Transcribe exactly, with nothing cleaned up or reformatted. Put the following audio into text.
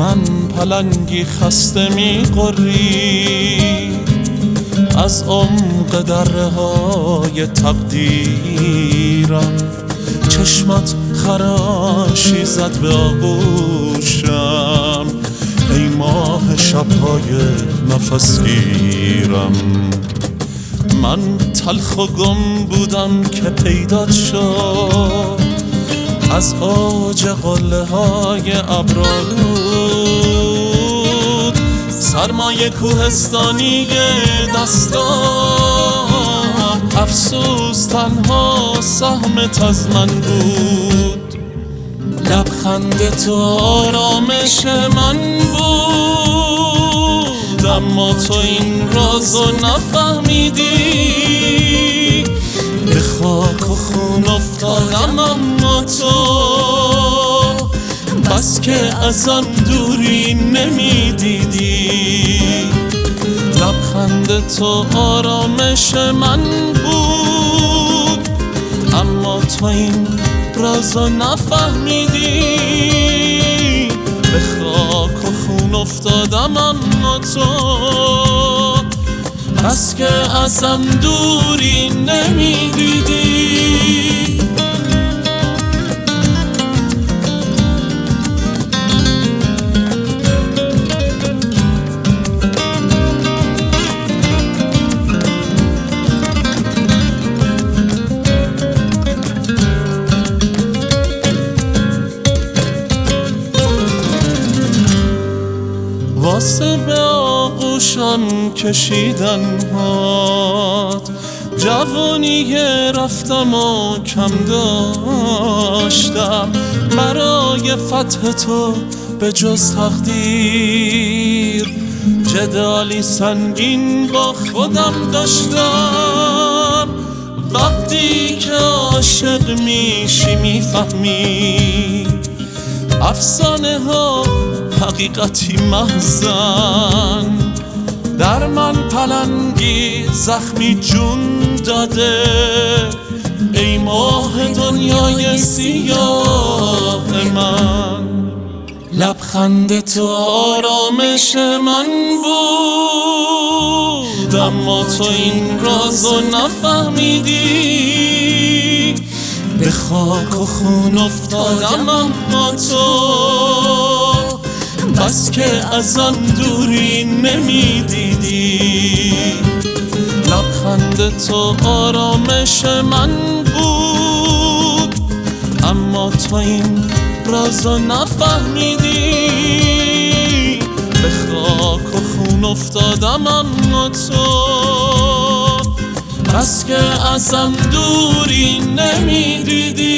من پلنگی خسته می غری از عمق دره های تقدیرم. چشمت خراشی زد به آغوشم ای ماه شبهای نفسگیرم. من تلخ و گم بودم که پیدات شد از اوج قله های ابرالود. سرمایه کوهستانی دستام افسوس تنها سهمت از من بود. لبخند تو آرامش من بود اما تو این رازو نفهمیدی. به خاک و خون افتادم اما تو بس که ازم دوری نمیدیدی. لبخند تو آرامش من بود اما تو این رازو نفهمیدی. به خاک و خون افتادم اما تو بس که ازم دوری نمیدیدی. واسه به آغوشم کشیدن هات جوانی رفتم و کم داشتم. برای فتح تو به جز تقدیر جدالی سنگین با خودم داشتم. وقتی که عاشق میشی میفهمی افسانه ها حقیقتی محزن. در من پلنگی زخمی جون داده ای ماه دنیای سیاه من. لبخند تو آرامش من بود اما تو این رازو نفهمیدی. به خاک و خون افتادم اما تو بس که ازم دوری نمیدیدی. لبخند تو آرامش من بود اما تو این رازو نفهمیدی. به خاک و خون افتادم اما تو بس که ازم دوری نمیدیدی.